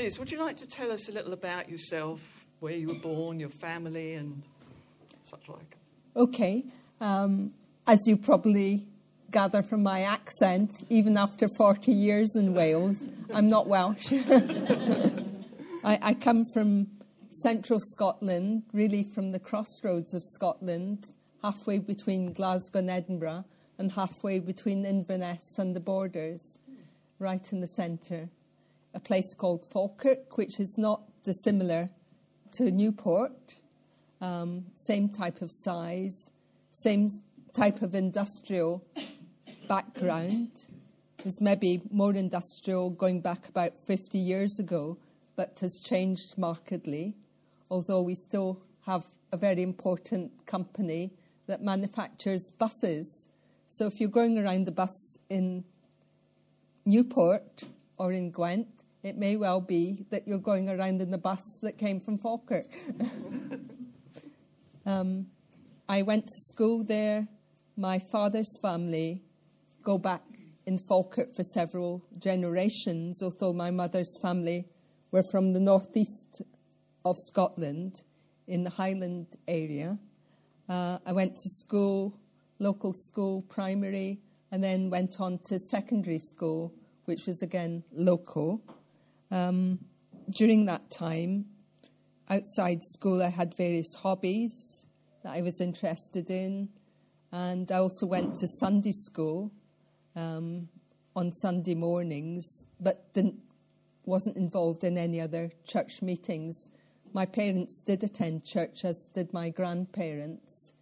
Liz, would you like to tell us a little about yourself, where you were born, your family and such like? Okay. As you probably gather from my accent, even after 40 years in Wales, I'm not Welsh. I come from central Scotland, really from the crossroads of Scotland, halfway between Glasgow and Edinburgh, and halfway between Inverness and the borders, right in the centre. A place called Falkirk, which is not dissimilar to Newport. Same type of size, same type of industrial background. There's maybe more industrial going back about 50 years ago, but has changed markedly, although we still have a very important company that manufactures buses. So if you're going around the bus in Newport or in Gwent, it may well be that you're going around in the bus that came from Falkirk. I went to school there. My father's family go back in Falkirk for several generations, although my mother's family were from the northeast of Scotland in the Highland area. I went to school, local school, primary, and then went on to secondary school, which was again local. During that time, outside school, I had various hobbies that I was interested in, and I also went to Sunday school on Sunday mornings, but wasn't involved in any other church meetings. My parents did attend church, as did my grandparents.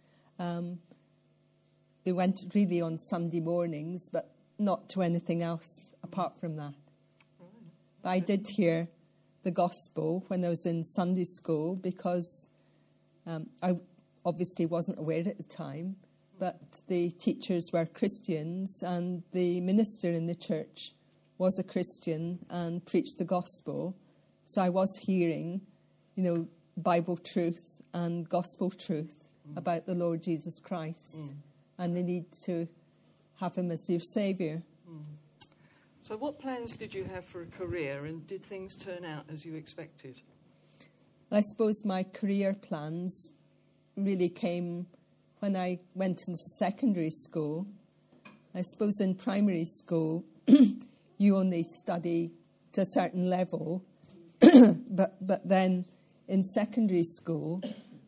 They went really on Sunday mornings, but not to anything else apart from that. But I did hear the gospel when I was in Sunday school because I obviously wasn't aware at the time, but the teachers were Christians and the minister in the church was a Christian and preached the gospel. So I was hearing, Bible truth and gospel truth about the Lord Jesus Christ and the need to have him as your saviour. So what plans did you have for a career, and did things turn out as you expected? I suppose my career plans really came when I went into secondary school. I suppose in primary school, you only study to a certain level, but then in secondary school,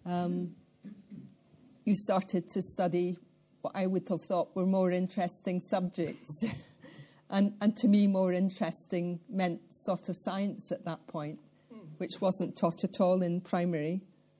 you started to study what I would have thought were more interesting subjects. And to me, more interesting meant sort of science at that point, which wasn't taught at all in primary.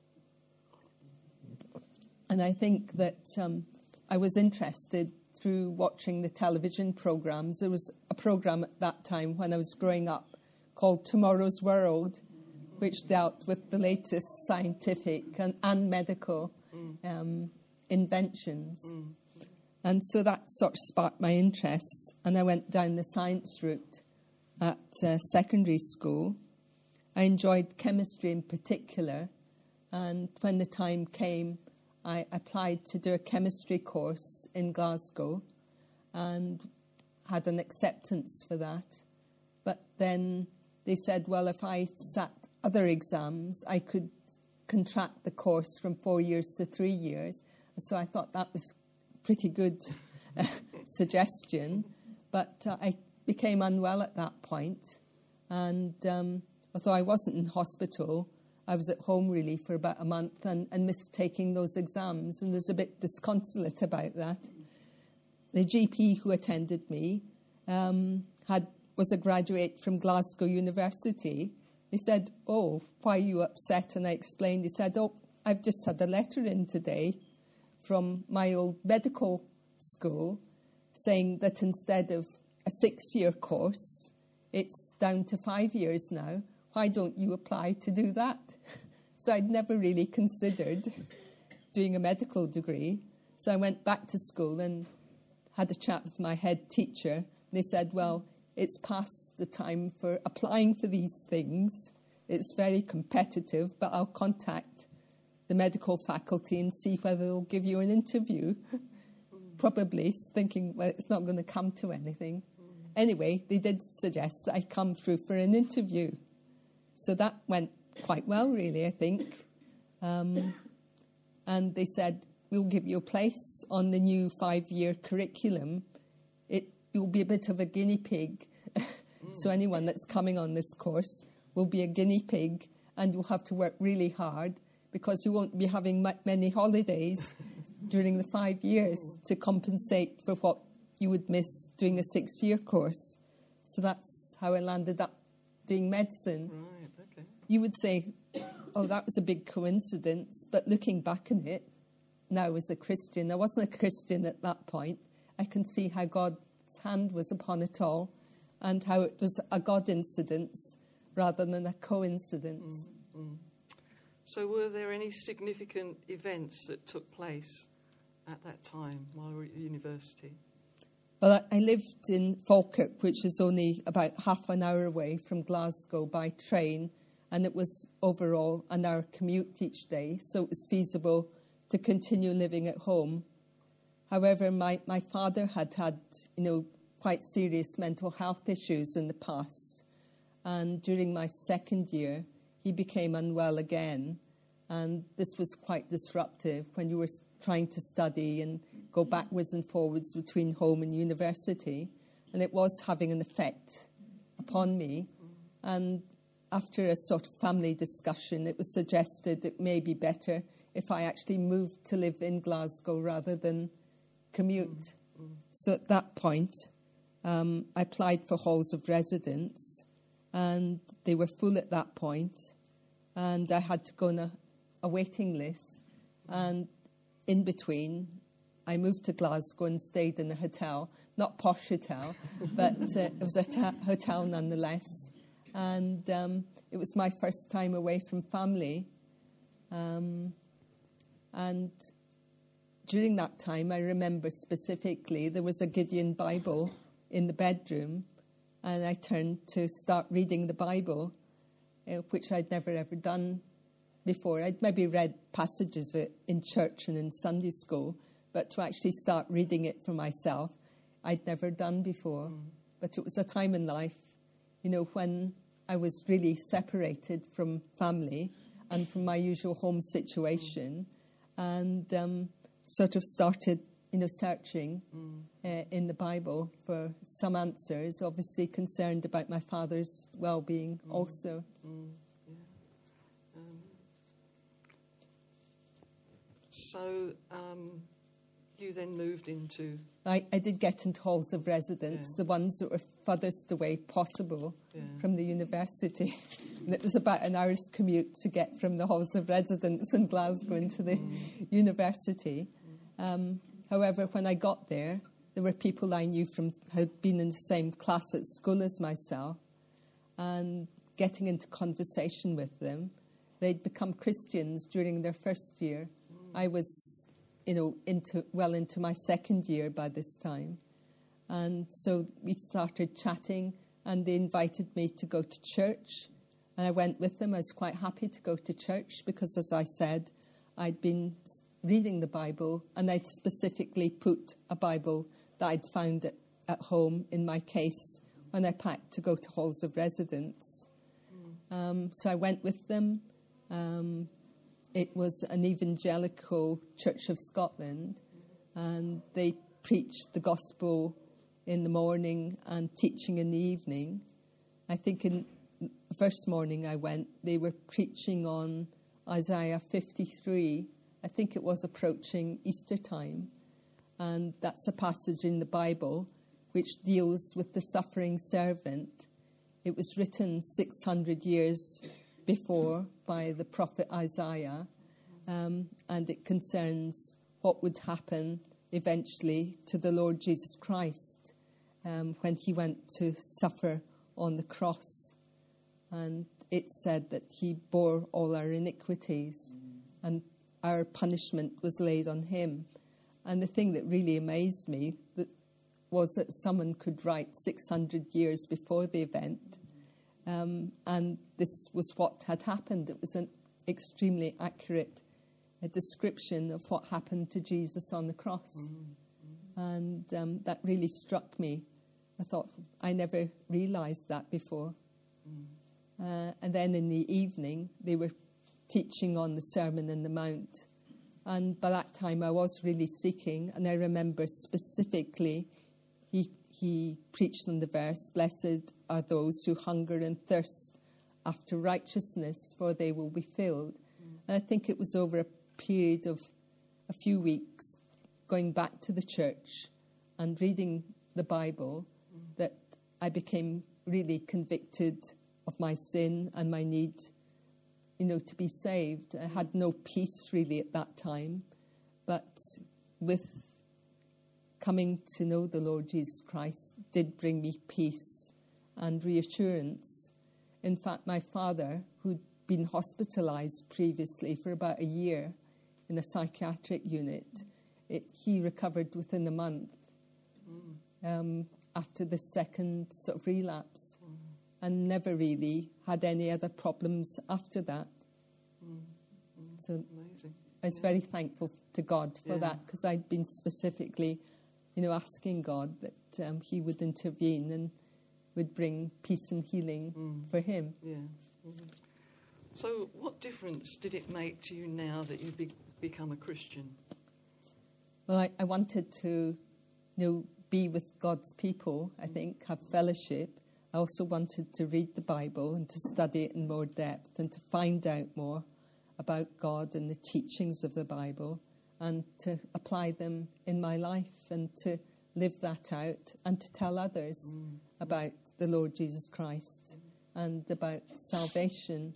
And I think that I was interested through watching the television programmes. There was a programme at that time when I was growing up called Tomorrow's World, which dealt with the latest scientific and medical inventions. And so that sort of sparked my interest, and I went down the science route at secondary school. I enjoyed chemistry in particular, and when the time came, I applied to do a chemistry course in Glasgow and had an acceptance for that. But then they said, well, if I sat other exams, I could contract the course from 4 years to 3 years. So I thought that was pretty good suggestion, but I became unwell at that point, and although I wasn't in hospital, I was at home really for about a month and missed taking those exams and was a bit disconsolate about that. The GP who attended me was a graduate from Glasgow University. He said, "Oh, why are you upset?" And I explained. He said, "Oh, I've just had a letter in today from my old medical school saying that instead of a 6-year course, it's down to 5 years now. Why don't you apply to do that?" So I'd never really considered doing a medical degree. So I went back to school and had a chat with my head teacher. And they said, well, it's past the time for applying for these things. It's very competitive, but I'll contact the medical faculty and see whether they'll give you an interview. Probably thinking, well, it's not going to come to anything. Anyway, they did suggest that I come through for an interview. So that went quite well, really, I think. And they said, we'll give you a place on the new 5-year curriculum. You'll be a bit of a guinea pig. So anyone that's coming on this course will be a guinea pig, and you'll have to work really hard because you won't be having many holidays during the 5 years to compensate for what you would miss doing a 6-year course. So that's how I landed up doing medicine. Right, okay. You would say, oh, that was a big coincidence. But looking back on it, now as a Christian, I wasn't a Christian at that point. I can see how God's hand was upon it all and how it was a God incidence rather than a coincidence. So were there any significant events that took place at that time while you were at university? Well, I lived in Falkirk, which is only about half an hour away from Glasgow by train, and it was overall an hour commute each day, so it was feasible to continue living at home. However, my father had quite serious mental health issues in the past, and during my second year, he became unwell again, and this was quite disruptive when you were trying to study and go backwards and forwards between home and university, and it was having an effect upon me. And after a sort of family discussion, it was suggested it may be better if I actually moved to live in Glasgow rather than commute. So at that point, I applied for halls of residence, and they were full at that point, and I had to go on a waiting list. And in between, I moved to Glasgow and stayed in a hotel, not posh hotel, but it was a hotel nonetheless. And it was my first time away from family. And during that time, I remember specifically there was a Gideon Bible in the bedroom, and I turned to start reading the Bible, which I'd never ever done before. I'd maybe read passages of it in church and in Sunday school, but to actually start reading it for myself, I'd never done before. But it was a time in life, when I was really separated from family and from my usual home situation, and sort of started, searching in the Bible for some answers, obviously concerned about my father's well-being also. So you then moved into... I did get into halls of residence, the ones that were furthest away possible from the university. And it was about an hour's commute to get from the halls of residence in Glasgow into the university. However, when I got there were people I knew had been in the same class at school as myself, and getting into conversation with them, they'd become Christians during their first year. I was, into my second year by this time. And so we started chatting, and they invited me to go to church. And I went with them. I was quite happy to go to church because, as I said, I'd been reading the Bible, and I'd specifically put a Bible that I'd found at home in my case when I packed to go to halls of residence. So I went with them. It was an evangelical Church of Scotland, and they preached the gospel in the morning and teaching in the evening. I think in the first morning I went, they were preaching on Isaiah 53. I think it was approaching Easter time, and that's a passage in the Bible which deals with the suffering servant. It was written 600 years before by the prophet Isaiah, and it concerns what would happen eventually to the Lord Jesus Christ when he went to suffer on the cross. And it said that he bore all our iniquities and our punishment was laid on him. And the thing that really amazed me was that someone could write 600 years before the event, and this was what had happened. It was an extremely accurate description of what happened to Jesus on the cross. And that really struck me. I thought, I never realised that before. And then in the evening, they were teaching on the Sermon on the Mount. And by that time, I was really seeking. And I remember specifically, he preached on the verse, "Blessed are those who hunger and thirst after righteousness, for they will be filled." And I think it was over a period of a few weeks, going back to the church and reading the Bible, that I became really convicted of my sin and my need, to be saved. I had no peace really at that time, but with coming to know the Lord Jesus Christ did bring me peace and reassurance. In fact, my father, who'd been hospitalized previously for about a year in a psychiatric unit, he recovered within a month after the second sort of relapse, and never really had any other problems after that. So Amazing. I was very thankful to God for that, because I'd been specifically, asking God that he would intervene and would bring peace and healing for him. Yeah. Mm-hmm. So what difference did it make to you now that you become a Christian? Well, I wanted to, be with God's people, I think, have fellowship. I also wanted to read the Bible and to study it in more depth and to find out more about God and the teachings of the Bible, and to apply them in my life and to live that out and to tell others about the Lord Jesus Christ and about salvation.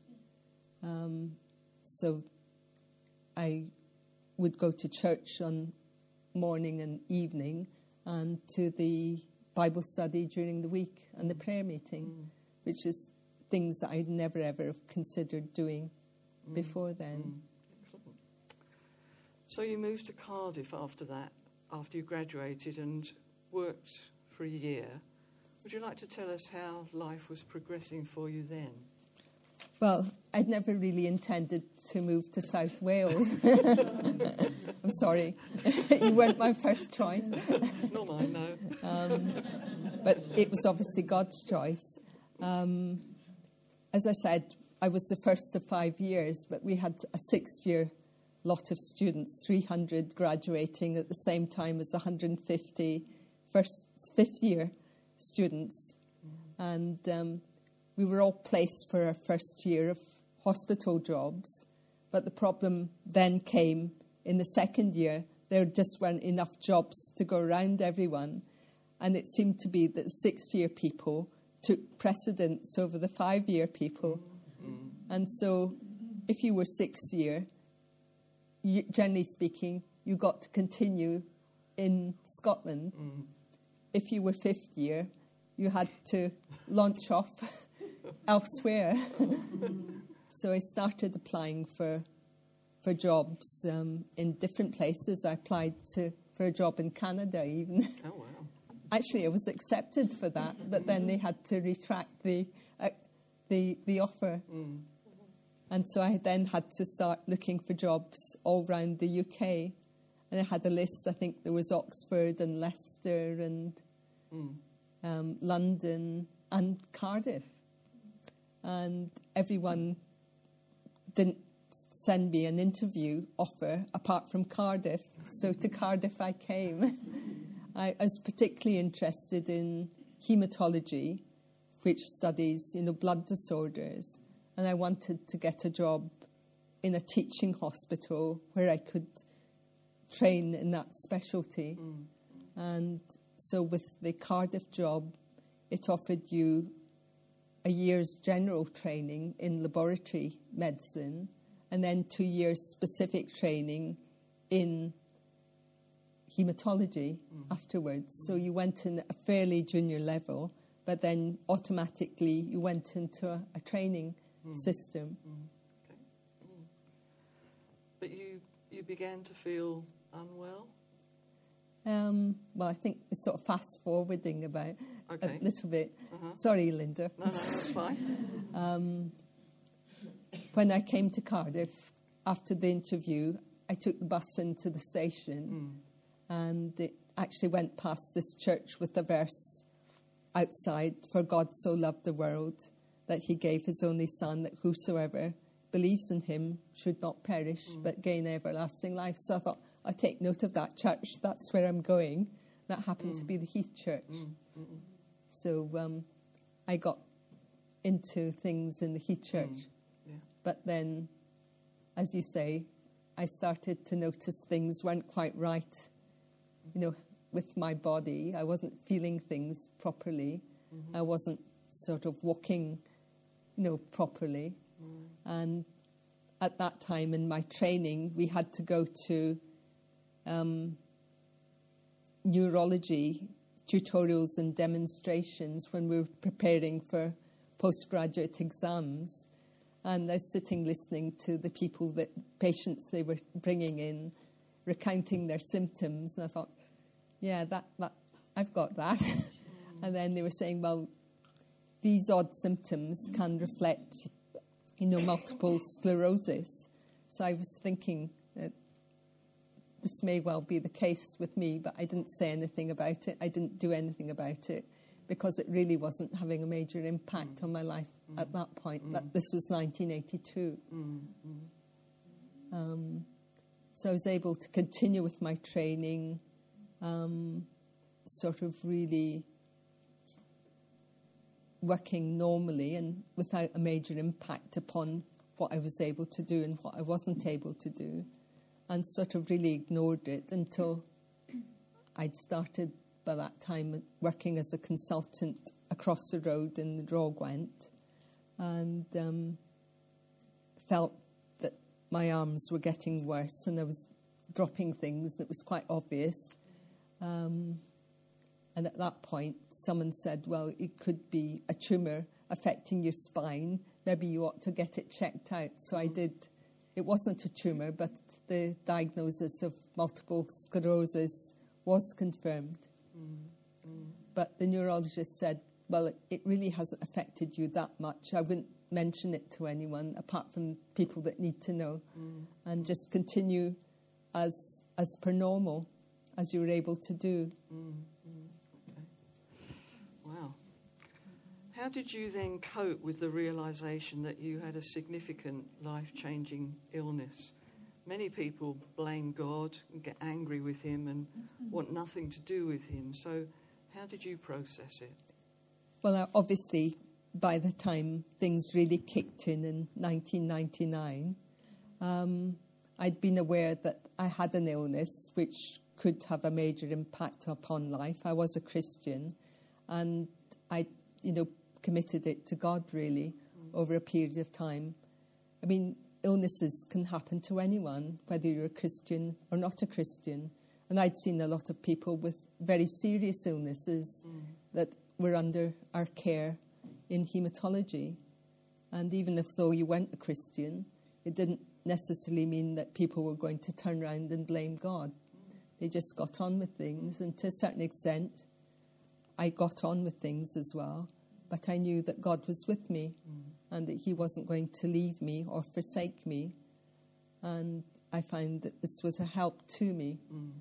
So I would go to church on morning and evening, and to the Bible study during the week and the prayer meeting, which is things that I'd never ever have considered doing before then. Excellent. So you moved to Cardiff after that, after you graduated, and worked for a year. Would you like to tell us how life was progressing for you then? Well, I'd never really intended to move to South Wales. I'm sorry. You weren't my first choice. Not mine, no. But it was obviously God's choice. As I said, I was the first of 5 years, but we had a 6-year lot of students, 300 graduating at the same time as 150 fifth-year students. And we were all placed for our first year of hospital jobs. But the problem then came in the second year. There just weren't enough jobs to go around everyone. And it seemed to be that the 6-year people took precedence over the 5-year people. And so if you were 6th year, generally speaking, you got to continue in Scotland. If you were 5th year, you had to launch off elsewhere. So I started applying for jobs in different places. I applied for a job in Canada even. Oh, wow. Actually, I was accepted for that, but then they had to retract the offer. And so I then had to start looking for jobs all around the UK. And I had a list. I think there was Oxford and Leicester and London and Cardiff. And everyone didn't send me an interview offer apart from Cardiff. So to Cardiff I came. I was particularly interested in haematology, which studies, blood disorders. And I wanted to get a job in a teaching hospital where I could train in that specialty. And so with the Cardiff job, it offered you a year's general training in laboratory medicine and then 2 years specific training in haematology afterwards. So you went in at a fairly junior level, but then automatically you went into a training system. Okay. But you began to feel unwell? Well, I think we're sort of fast-forwarding about Okay. a little bit. Sorry, Linda. No, that's fine. When I came to Cardiff, after the interview, I took the bus into the station and it actually went past this church with the verse outside, "For God so loved the world that he gave his only Son, that whosoever believes in him should not perish, but gain everlasting life. So I thought, I'll take note of that church. That's where I'm going. That happened to be the Heath Church. So I got into things in the Heath Church. Yeah. But then, as you say, I started to notice things weren't quite right, with my body. I wasn't feeling things properly. I wasn't sort of walking, properly. And at that time in my training, we had to go to neurology tutorials and demonstrations when we were preparing for postgraduate exams. And I was sitting listening to the patients they were bringing in, recounting their symptoms. And I thought, yeah, that I've got that. And then they were saying, well, these odd symptoms can reflect, multiple sclerosis. So I was thinking that this may well be the case with me, but I didn't say anything about it. I didn't do anything about it because it really wasn't having a major impact on my life at that point. That this was 1982. So I was able to continue with my training, sort of really working normally and without a major impact upon what I was able to do and what I wasn't able to do, and sort of really ignored it until I'd started by that time working as a consultant across the road in the Draw Gwent, and felt that my arms were getting worse and I was dropping things, and it was quite obvious. And at that point, someone said, well, it could be a tumour affecting your spine. Maybe you ought to get it checked out. So I did. It wasn't a tumour, but the diagnosis of multiple sclerosis was confirmed. But the neurologist said, well, it really hasn't affected you that much. I wouldn't mention it to anyone apart from people that need to know, and just continue as per normal, as you were able to do. Wow. How did you then cope with the realisation that you had a significant life-changing illness? Many people blame God and get angry with him and want nothing to do with him. So how did you process it? Well, obviously, by the time things really kicked in 1999, I'd been aware that I had an illness which could have a major impact upon life. I was a Christian, and I, committed it to God, really, over a period of time. I mean, illnesses can happen to anyone, whether you're a Christian or not a Christian. And I'd seen a lot of people with very serious illnesses that were under our care in haematology. And even if though you weren't a Christian, it didn't necessarily mean that people were going to turn around and blame God. They just got on with things. And to a certain extent, I got on with things as well. But I knew that God was with me and that he wasn't going to leave me or forsake me. And I found that this was a help to me.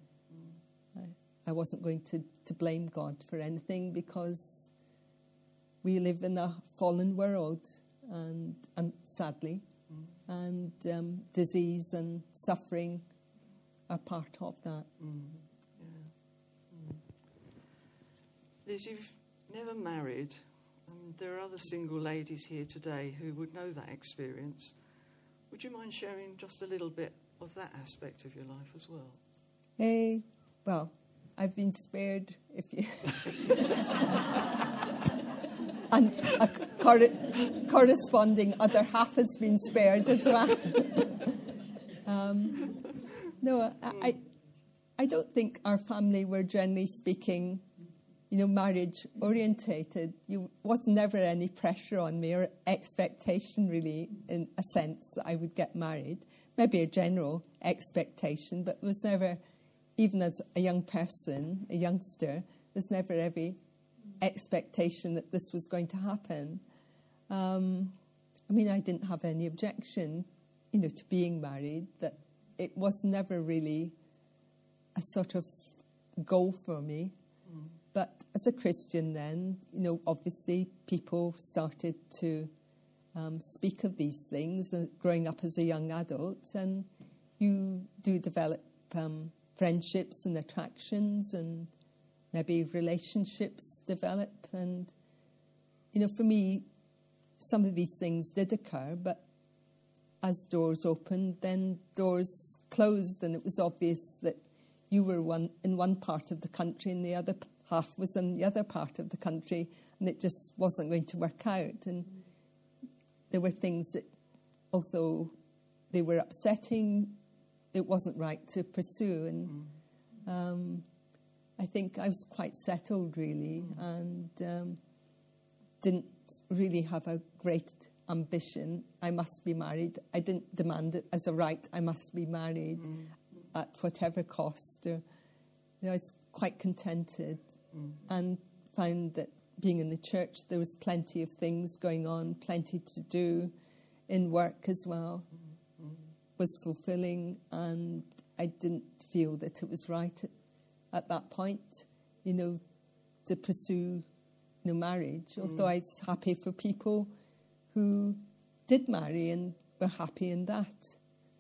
I wasn't going to blame God for anything, because we live in a fallen world, and sadly, and disease and suffering are part of that. Liz, you've never married. There are other single ladies here today who would know that experience. Would you mind sharing just a little bit of that aspect of your life as well? Well, I've been spared, if you... and a corresponding other half has been spared as well. No, I don't think our family were, generally speaking, marriage orientated. Was never any pressure on me or expectation, really, in a sense that I would get married. Maybe a general expectation, but was never, even as a young person, a youngster, there's never every expectation that this was going to happen. I mean, I didn't have any objection, to being married, but it was never really a sort of goal for me. But as a Christian then, obviously people started to speak of these things growing up as a young adult, and you do develop friendships and attractions, and maybe relationships develop. And, for me, some of these things did occur, but as doors opened, then doors closed, and it was obvious that you were in one part of the country and the other half was in the other part of the country, and it just wasn't going to work out. And there were things that, although they were upsetting, it wasn't right to pursue. And I think I was quite settled, really, and didn't really have a great ambition. I must be married. I didn't demand it as a right. I must be married at whatever cost. I was quite contented and found that being in the church, there was plenty of things going on, plenty to do in work as well. Was fulfilling, and I didn't feel that it was right at that point, to pursue marriage, although I was happy for people who did marry and were happy in that.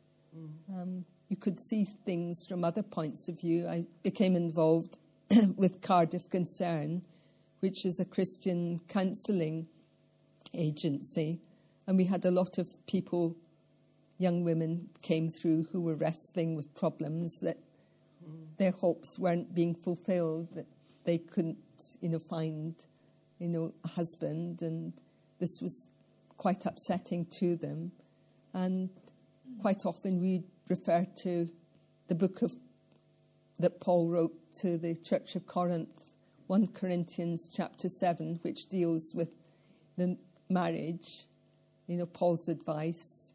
You could see things from other points of view. I became involved with Cardiff Concern, which is a Christian counselling agency, and we had a lot of people, young women came through who were wrestling with problems that their hopes weren't being fulfilled, that they couldn't, find, a husband, and this was quite upsetting to them. And quite often we refer to the book that Paul wrote to the Church of Corinth, 1 Corinthians chapter 7, which deals with the marriage, Paul's advice.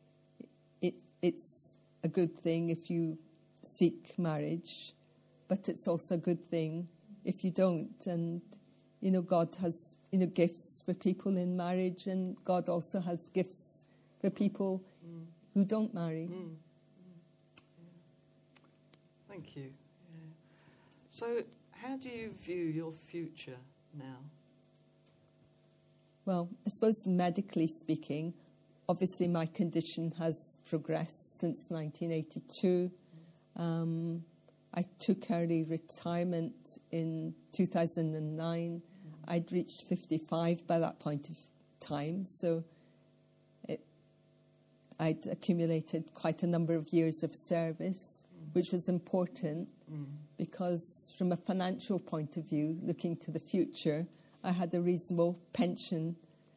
It's a good thing if you seek marriage, but it's also a good thing if you don't. And, God has, gifts for people in marriage, and God also has gifts for people who don't marry. Thank you. Yeah. So how do you view your future now? Well, I suppose medically speaking, obviously my condition has progressed since 1982. I took early retirement in 2009. I'd reached 55 by that point of time, so I'd accumulated quite a number of years of service, which was important because from a financial point of view, looking to the future, I had a reasonable pension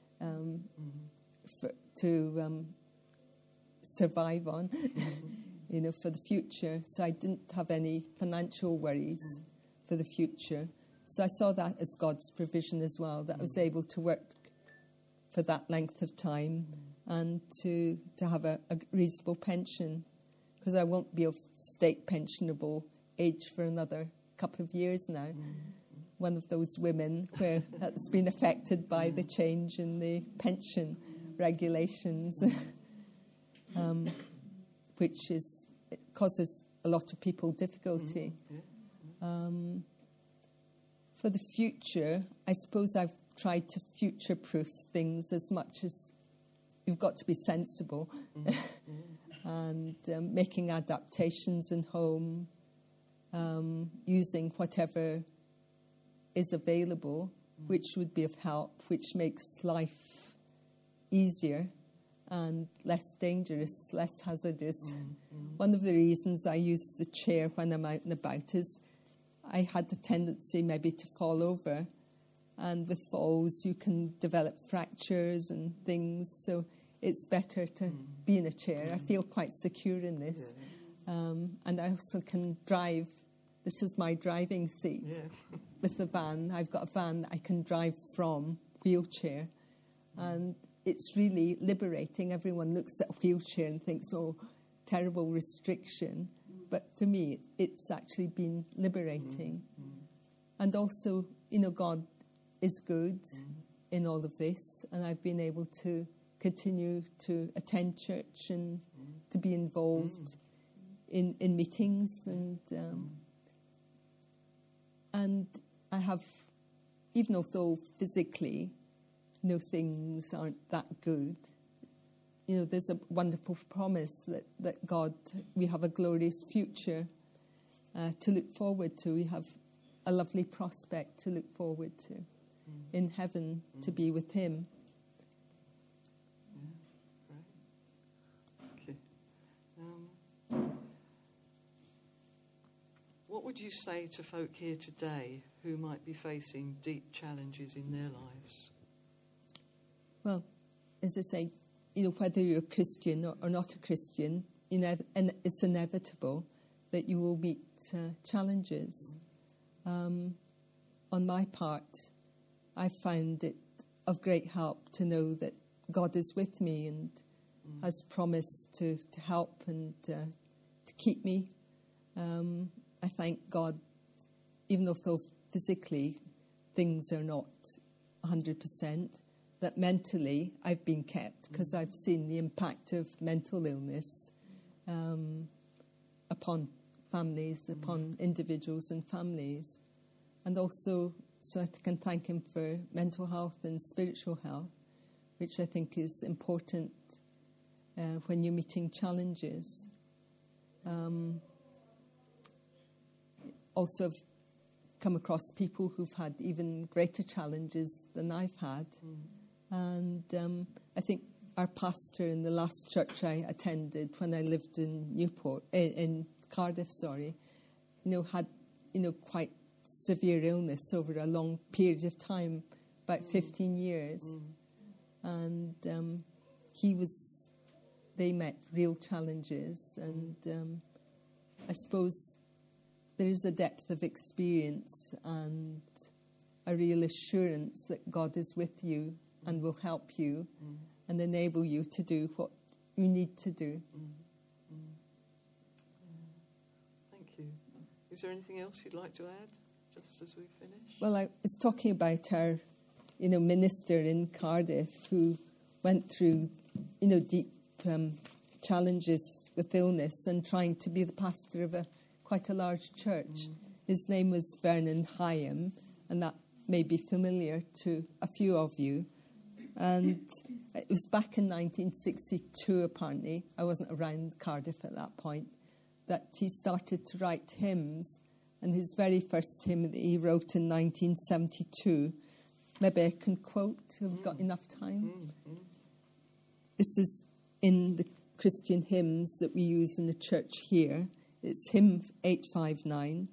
to survive on, for the future. So I didn't have any financial worries for the future. So I saw that as God's provision as well, that I was able to work for that length of time and to have a reasonable pension, because I won't be of state pensionable age for another couple of years now. One of those women where that's been affected by the change in the pension regulations, which causes a lot of people difficulty. For the future, I suppose I've tried to future-proof things as much as you've got to be sensible and making adaptations in home, using whatever is available, which would be of help, which makes life easier and less dangerous, less hazardous. One of the reasons I use the chair when I'm out and about is I had the tendency maybe to fall over, and with falls you can develop fractures and things, so it's better to be in a chair. I feel quite secure in this. And I also can drive. This is my driving seat with the van. I've got a van that I can drive from, wheelchair, and it's really liberating. Everyone looks at a wheelchair and thinks, oh, terrible restriction. But for me, it's actually been liberating. And also, God is good in all of this, and I've been able to continue to attend church and to be involved in meetings. And I have, even although physically, things aren't that good, there's a wonderful promise that God, we have a glorious future to look forward to. We have a lovely prospect to look forward to in heaven, to be with him. Yeah, great. Thank you. What would you say to folk here today who might be facing deep challenges in their lives? Well, as I say, whether you're a Christian or not a Christian, and it's inevitable that you will meet challenges. On my part, I found it of great help to know that God is with me and has promised to help and to keep me. I thank God, even though physically things are not 100%, that mentally I've been kept, because I've seen the impact of mental illness upon families, upon individuals and families. And also, so I can thank him for mental health and spiritual health, which I think is important when you're meeting challenges. Also, I've come across people who've had even greater challenges than I've had. And I think our pastor in the last church I attended when I lived in in Cardiff, had, quite severe illness over a long period of time, about 15 years. And they met real challenges. And I suppose there is a depth of experience and a real assurance that God is with you and will help you and enable you to do what you need to do. Thank you. Is there anything else you'd like to add, just as we finish? Well, I was talking about our, minister in Cardiff who went through, deep challenges with illness and trying to be the pastor of quite a large church. His name was Vernon Hyam, and that may be familiar to a few of you. And it was back in 1962, apparently, I wasn't around Cardiff at that point, that he started to write hymns. And his very first hymn that he wrote in 1972, maybe I can quote, have we got enough time? This is in the Christian hymns that we use in the church here. It's hymn 859.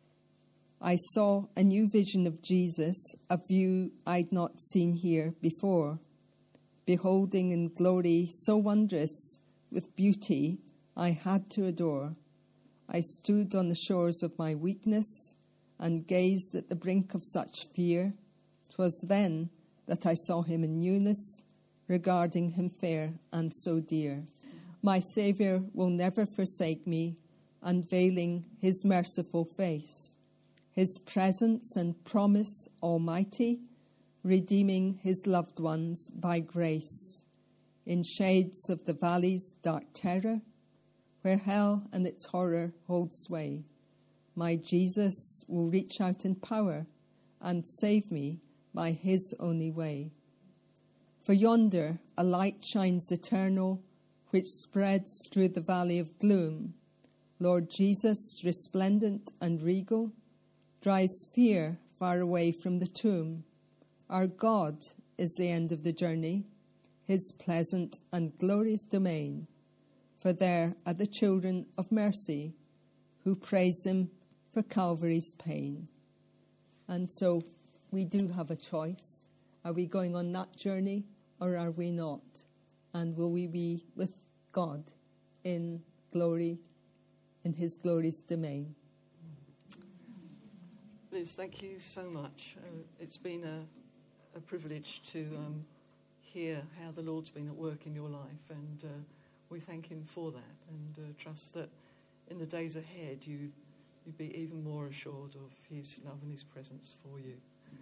I saw a new vision of Jesus, a view I'd not seen here before. Beholding in glory so wondrous, with beauty I had to adore. I stood on the shores of my weakness and gazed at the brink of such fear. 'Twas then that I saw him in newness, regarding him fair and so dear. My Saviour will never forsake me, unveiling his merciful face. His presence and promise almighty, redeeming his loved ones by grace. In shades of the valley's dark terror, where hell and its horror hold sway, my Jesus will reach out in power and save me by his only way. For yonder a light shines eternal, which spreads through the valley of gloom. Lord Jesus, resplendent and regal, drives fear far away from the tomb. Our God is the end of the journey, his pleasant and glorious domain. For there are the children of mercy who praise him for Calvary's pain. And so we do have a choice. Are we going on that journey or are we not? And will we be with God in glory, in his glorious domain? Liz, thank you so much. It's been a privilege to hear how the Lord's been at work in your life, and we thank him for that, and trust that in the days ahead you'd be even more assured of his love and his presence for you.